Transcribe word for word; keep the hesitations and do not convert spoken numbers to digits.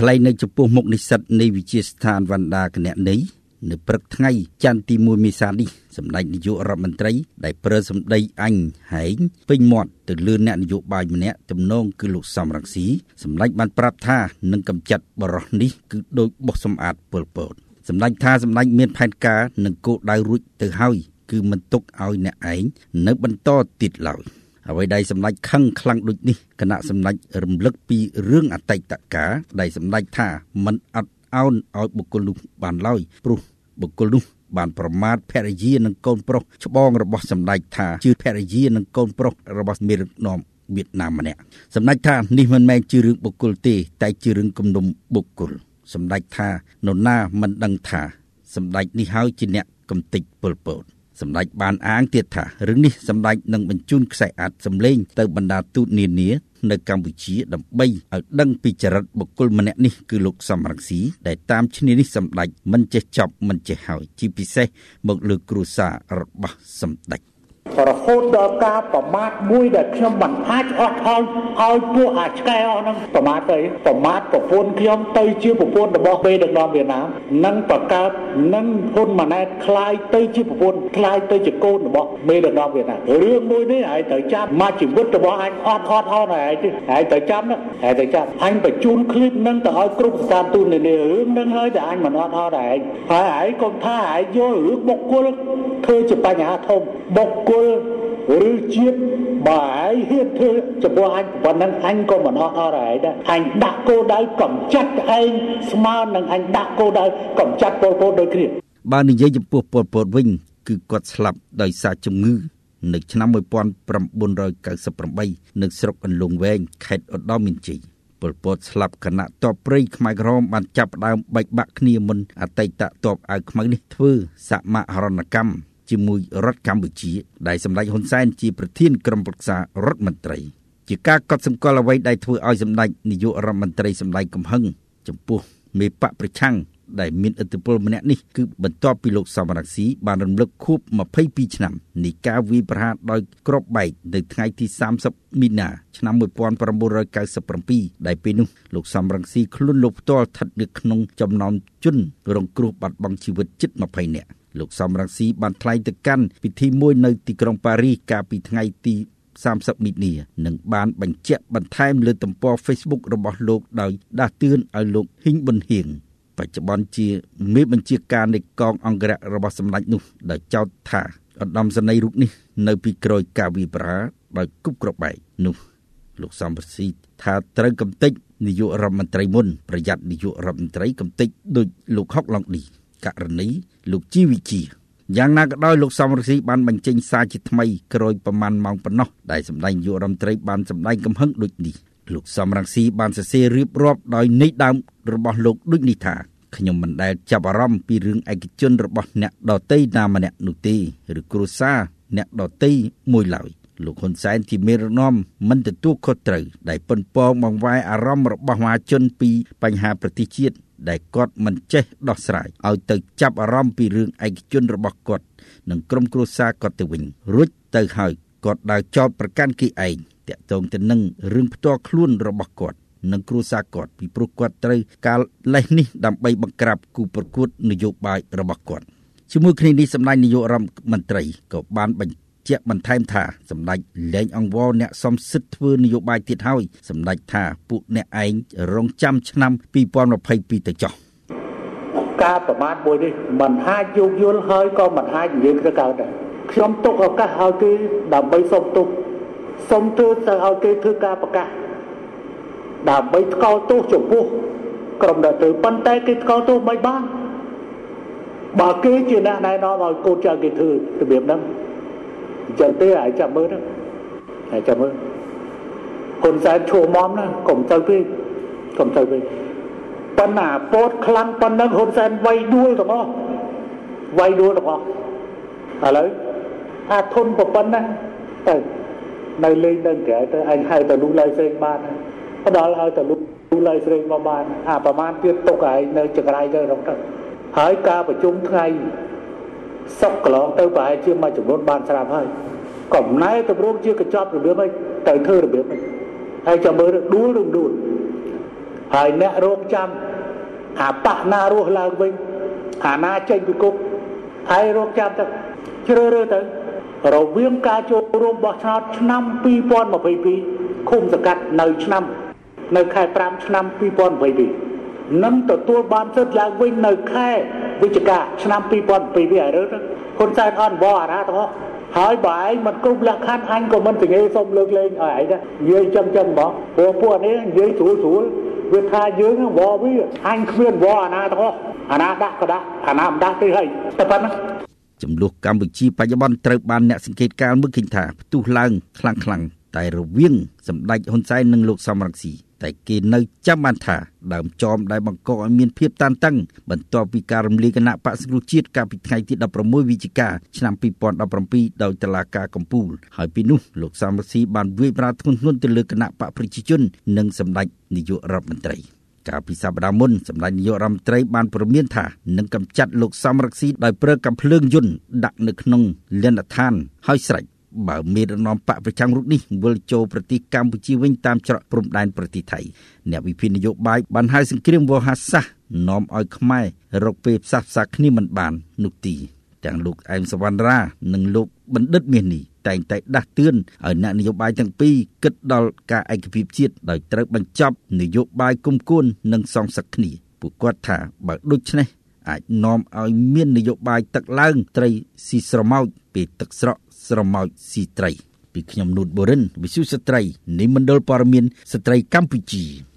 ថ្លែងនៅចំពោះមុខនិស្សិតនៃវិទ្យាស្ថានវណ្ណដាគណនេយ្យនៅព្រឹកថ្ងៃច័ន្ទទីមួយមេសានេះសម្ដេចនាយករដ្ឋមន្ត្រីដែលប្រើសម្ដីអញហែងពេញមាត់ទៅលើអ្នកនយោបាយម្នាក់ទំនងគឺលោកសំរងស៊ីសម្ដេចបានប្រាប់ថានឹងកម្ចាត់បរិះនេះគឺដោយបោះសម្អាតពលពតសម្ដេចថាសម្ដេចមានផែនការនិងគោលដៅរួចទៅហើយគឺមិនទុកឲ្យអ្នកឯងនៅបន្តទៀតឡើយអ្វីដែលសម្ដេចខឹងខ្លាំងដូចនេះគណៈសម្ដេចរំលឹកពីរឿងអតីតកាលដែលសម្ដេចថាមិនអត់ឱនឲ្យបុគ្គលនោះបានឡើយព្រោះបុគ្គលនោះបានប្រមាថភរិយានិងកូនប្រុសច្បងរបស់សម្ដេចថាជាភរិយានិងកូនប្រុសរបស់មេដឹកនាំវៀតណាមម្នាក់សម្ដេចថានេះមិនមែនជារឿងបុគ្គលទេតែជារឿងគំនុំបុគ្គលសម្ដេចថានរណាមិនដឹងថាសម្ដេចនេះហើយជាអ្នកកំទេចពលពតសម្ដេចបានអាងទៀតថារឿងនេះសម្ដេចនឹងបញ្ជូនខ្សែអាចសម្លេងទៅបណ្ដាទូតនានានៅកម្ពុជាដើម្បីឲ្យដឹងពីចរិតបុគ្គលម្នាក់នេះគឺលោកសំរងស៊ីដែលតាមឈ្នានេះសម្ដេចមិនចេះចប់មិនចេះហើយជាពិសេសមកលើគ្រួសាររបស់សម្ដេចរហូតដល់ការប្រមាថមួយដែលខ្ញុំមិនអាចអត់ឲ្យឲ្យពួកអាឆ្កែអស់ហ្នឹងប្រមាថទៅប្រមាថប្រពន្ធខ្ញុំទៅជាប្រពន្ធរបស់មេដឹកនាំវៀតណាមនិងបង្កើតនឹងហ៊ុនម៉ាណែតคล้ายទៅជាប្រពន្ធคล้ายទៅជាកូនរបស់មេដឹកនាំវៀតណាមរឿងមួយនេះហើយត្រូវចាប់មកជីវិតរបស់អញអត់អត់អត់ហើយហើយត្រូវចាប់ហ្នឹងហើយត្រូវចាប់អញបញ្ជូនឃ្លីបហ្នឹងទៅឲ្យគ្រប់ស្ថានទូតនានារឿងហ្នឹងហើយតែអញមិនអត់អត់ហើយហើយហើយកុំថាហើយយករឿងបុគ្គលធ្វើជាបញ្ហាធំបុគ្គលឬជាតិបើឯងហ៊ានធ្វើចំពោះអញប៉ុណ្ណឹងអញក៏មិនអត់អត់ដែរអញដាក់គោលដៅកំចាត់ឯងស្មើនឹងអញដាក់គោលដៅកំចាត់ពលពតដូចគ្នាបើនិយាយចំពោះពលពតវិញគឺគាត់ស្លាប់ដោយសារជំងឺនៅឆ្នាំmột nghìn chín trăm chín mươi támនៅស្រុកអន្លង់វែងខេត្តឧត្តរមានជ័យពលពតស្លាប់គណៈទ័ពព្រៃខ្មែរក្រហមបានចាប់ផ្ដើមបែកបាក់គ្នាមុនអតីតទ័ពអាវខ្មៅនេះធ្វើសមរណកម្មជាមួយរដ្ឋកម្ពុជាដែលសម្ដេចហ៊ុនសែនជាប្រធានក្រុមប្រឹក្សារដ្ឋមន្ត្រីជាការកត់សម្គាល់អ្វីដែលធ្វើឲ្យសម្ដេចនាយករដ្ឋមន្ត្រីសម្ដែងកំហឹងចំពោះមេបកប្រឆាំងដែលមានឥទ្ធិពលម្នាក់នេះគឺបន្ទាប់ពីលោកសំរងស៊ីបានរំលឹកខួបยี่สิบtwoឆ្នាំនៃការវាយប្រហារដោយគ្រាប់បែកនៅថ្ងៃទីthirtyមីនាឆ្នាំmột nghìn chín trăm chín mươi sevenដែលពេលនោះលោកសំរងស៊ីខ្លួនលោកផ្ទាល់ស្ថិតនៅក្នុងចំណោមជនរងគ្រោះបាត់បង់ជីវិតជិតtwentyនាក់លោកសំរងស៊ីបានថ្លែងទៅកាន់ពិធីមួយនៅទីក្រុងប៉ារីសកាលពីថ្ងៃទីthirtyមីនានិងបានបញ្ជាក់បន្ថែមលើទំព័រ Facebook របស់លោកដោយដាស់តឿនឲ្យលោកហ៊ីងប៊ុនហៀងបច្ចុប្បន្នជាមេបញ្ជាការនៃកងអង្គរៈរបស់សម្ដេចនោះដោយចោទថាឧត្តមសេនីយ៍រូបនេះនៅពីក្រោយការវាយប្រហារដោយគប់គ្រាប់បែកនោះលោកសំរងស៊ីថាត្រូវកំទេចនាយករដ្ឋមន្ត្រីមុនប្រយ័ត្ននាយករដ្ឋមន្ត្រីកំទេចដោយលោកហុកឡុងឌីករណីលោកជីវិជាយ៉ាងណាក៏ដោយលោកសំរងស៊ីបានបញ្ចេញសារជាថ្មីក្រោយប្រមាណម៉ោងប៉ុណ្ណោះដែលសម្ដេចនាយករដ្ឋមន្ត្រីបានសម្ដែងកំហឹងដូចនេះលោកសំរងស៊ីបានសរសេររៀបរាប់ដោយន័យដើមរបស់លោកដូចនេះថាខ្ញុំមិនដែលចាប់អារម្មណ៍ពីរឿងឯកជនរបស់អ្នកដទៃណាម្នាក់នោះទេឬគ្រួសារអ្នកដទៃមួយឡើយលោកហ៊ុនសែនជាមេដឹកនាំមិនទទួលខុសត្រូវដែលប៉ុនប៉ងបង្វែរអារម្មណ៍របស់មហាជនពីបញ្ហាប្រទេសជាតិដែលគាត់មិនចេះដោះស្រាយឲ្យទៅចាប់អារម្មណ៍ពីរឿងឯកជនរបស់គាត់និងក្រុមគ្រួសារគាត់ទៅវិញរួចទៅហើយគាត់ដើរចោទប្រកាន់គេឯងតាក់ទងទៅនឹងរឿងផ្ទាល់ខ្លួនរបស់គាត់និងគ្រួសារគាត់ពីព្រោះគាត់ត្រូវការលេសនេះដើម្បីបង្ក្រាបគូប្រកួតនយោបាយរបស់គាត់ជាមួយគ្នានេះសម្ដេចនាយករដ្ឋមន្ត្រីក៏បានបញ្ជាក់បន្ថែមថាសម្ដេចលែងអង្វរអ្នកសំសិទ្ធធ្វើនយោបាយទៀតហើយសម្ដេចថាពួកអ្នកឯងរងចាំឆ្នាំtwenty twenty-twoទៅចុះការប្រមាថមួយនេះមិនអាចយោគយល់ហើយក៏មិនអាចនិយាយទៅកើតដែរខ្ញុំទុកឱកាសឲ្យគេដើម្បីសុំទោសសុំទោសទៅឲ្យគេធ្វើការប្រកាសដើម្បីថ្កោលទោសចំពោះក្រុមអ្នកធ្វើប៉ុន្តែគេថ្កោលទោសមិនបានបើគេជាអ្នកណែនាំឲ្យកូនចៅគេធ្វើរបៀបហ្នឹងអញ្ចឹងទេឲ្យចាំមើលហ្នឹងឲ្យចាំមើលហ៊ុនសែនឈួរមមណាកុំទៅពេកកុំទៅពេកប៉ុន្តែពោតខ្លាំងប៉ុណ្ណឹងហ៊ុនសែនវាយដួលទាំងអស់វាយដួលទាំងអស់ឥឡូវអាធនប៉ុណ្ណាទៅនៅលេងនឹងក្រៅទៅអញហៅទៅលូឡៃផ្សេងបានផ្ដល់ឲ្យទៅលូឡៃផ្សេងមកបានអាប្រមាណទៀតទុកឲ្យនៅចក្រៃទៅរកទៅហើយការប្រជុំថ្ងៃសុកកន្លងទៅប្រហែលជាមួយចំនួនបានស្រាប់ហើយកំណែតម្រង់ជាកញ្ចប់របៀបហ្នឹងទៅធ្វើរបៀបហ្នឹងហើយចាំមើលដួលឬដួលហើយអ្នករងចាំអាប៉ះណារស់ឡើងវិញអាណាចេញពីគុកហើយរងចាំទៅជ្រើសរើសទៅរវាងការចូលរួមបោះឆ្នោតឆ្នាំពីរពាន់ម្ភៃពីរឃុំសង្កាត់នៅឆ្នាំនៅខែប្រាំឆ្នាំពីរពាន់ម្ភៃពីរនឹងទទួលបានសិទ្ធិឡើងវិញនៅខែវិច្ឆិកាឆ្នាំពីរពាន់ម្ភៃពីរហើយរើសហ៊ុនសែនអត់បោះអាណាទាំងអស់ហើយបើឯងមិនគ្រប់លក្ខខណ្ឌអញក៏មិនទងាសុំលើកលែងឲ្យឯងដែរនិយាយចឹងចឹងបងព្រោះពួកនេះនិយាយស្រួលស្រួលវាថាយើងវល់វាអញគ្មានវល់អាណាទាំងអស់អាណាដាក់ក៏ដាក់អាណាមិនដាក់ទេហើយតែប៉ុណ្ណាចំនួនកម្ពុជាបច្ចុប្បន្នត្រូវបានអ្នកសង្កេតការណ៍មើលឃើញថាផ្ទុះឡើងខ្លាំងខ្លាំងតែរវាងសម្ដេចហ៊ុនសែននិងលោកសំរងស៊ីតែគេនៅចាំបានថាដើមចមដែលបង្កឲ្យមានភាពតានតឹងបន្ទាប់ពីការរំលាយគណៈបក្សសង្គ្រោះជាតិកាលពីថ្ងៃទីដប់ប្រាំមួយវិច្ឆិកាឆ្នាំពីរពាន់ដប់ប្រាំពីរដោយតុលាការកំពូលហើយពីនោះលោកសំរងស៊ីបានវាយប្រហារធ្ងន់ធ្ងរទៅលើគណៈបកប្រជាជននិងសម្ដេចនាយករដ្ឋមន្ត្រីកាលពីសប្តាហ៍មុនសម្ដេចនាយករដ្ឋមន្ត្រីបានព្រមានថានឹងកម្ចាត់លោកសំរងស៊ីដោយប្រើកាំភ្លើងយន្តដាក់នៅក្នុងលនដ្ឋានហើយស្រេចបើមេដឹកនាំបកប្រឆាំងរូបនេះវិលចូលប្រទេសកម្ពុជាវិញតាមច្រកព្រំដែនប្រទេសថៃអ្នកវិភាគនយោបាយបានហៅសង្គ្រាមវោហារសាស្ត្រនាំឲ្យខ្មែររកពេលផ្សះផ្សាគ្នាមិនបាននោះទីទាំងលោកអែមសវណ្ណរានិងលោកបណ្ឌិតមាសនេះតែងតែដាស់តឿនឲ្យអ្នកនយោបាយទាំងពីរគិតដល់ការឯកភាពជាតិដោយត្រូវបញ្ចប់នយោបាយគុំគួននិងសងសឹកគ្នាពួកគាត់ថាបើដូច្នេះអាចនាំឲ្យមាននយោបាយទឹកឡើងត្រីស៊ីស្រមោចពេលទឹកស្រកស្រមោចស៊ីត្រីពីខ្ញុំនូតបូរិនវិសុទ្ធស្ត្រីនិមណ្ឌលព័ត៌មានស្ត្រីកម្ពុជា